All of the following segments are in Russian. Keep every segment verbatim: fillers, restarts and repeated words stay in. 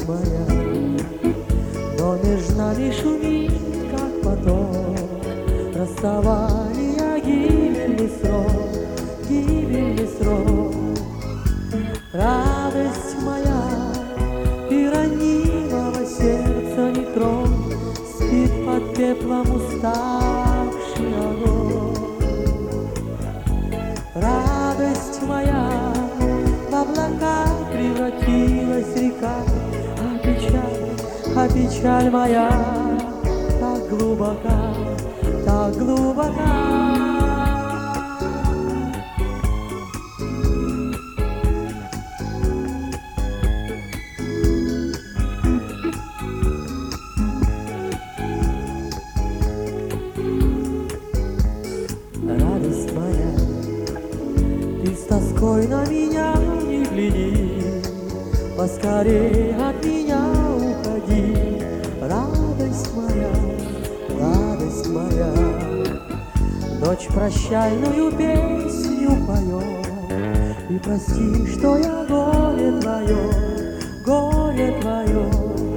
моя, но между нами шумит, как поток, расставания, гибельный срок, гибельный срок. Радость моя и ранимого сердца не тронь, спит под пеплом уставший огонь. Радость моя в облака превратилась река, а печаль, а печаль моя так глубока, так глубока. Радость моя, ты с тоской на меня не гляди, поскорей от меня уходи. Радость моя, радость моя, ночь прощальную песню поет, и прости, что я горе твое, горе твое.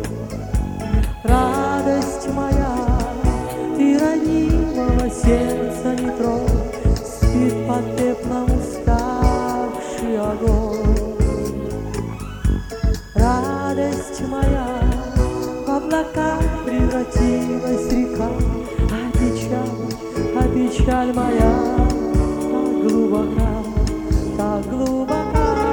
Радость моя, ты ранимого сердца не тронь, спит под пеплом уставший огонь. Радость моя в облака превратилась река, а печаль, а печаль моя так глубока, так глубока.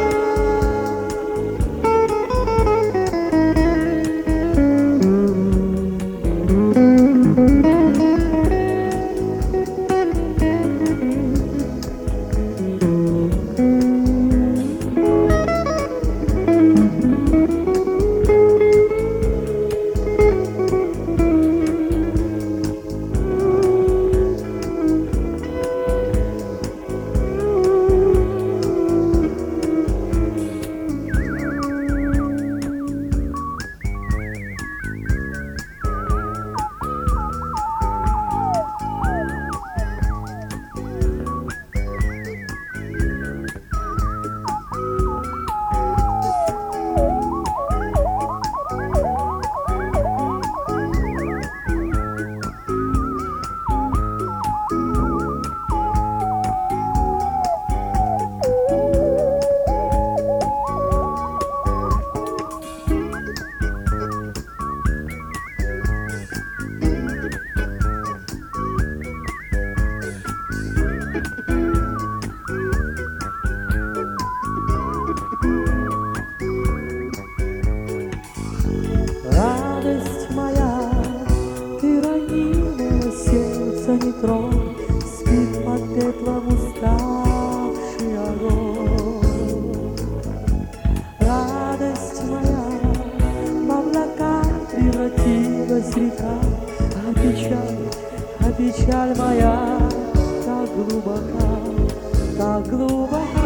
Радость моя, ты ранимого сердца не тронь, спит под пеплом уставший огонь. Радость моя в облака превратилась река, а печаль, а печаль моя так глубока, так глубока.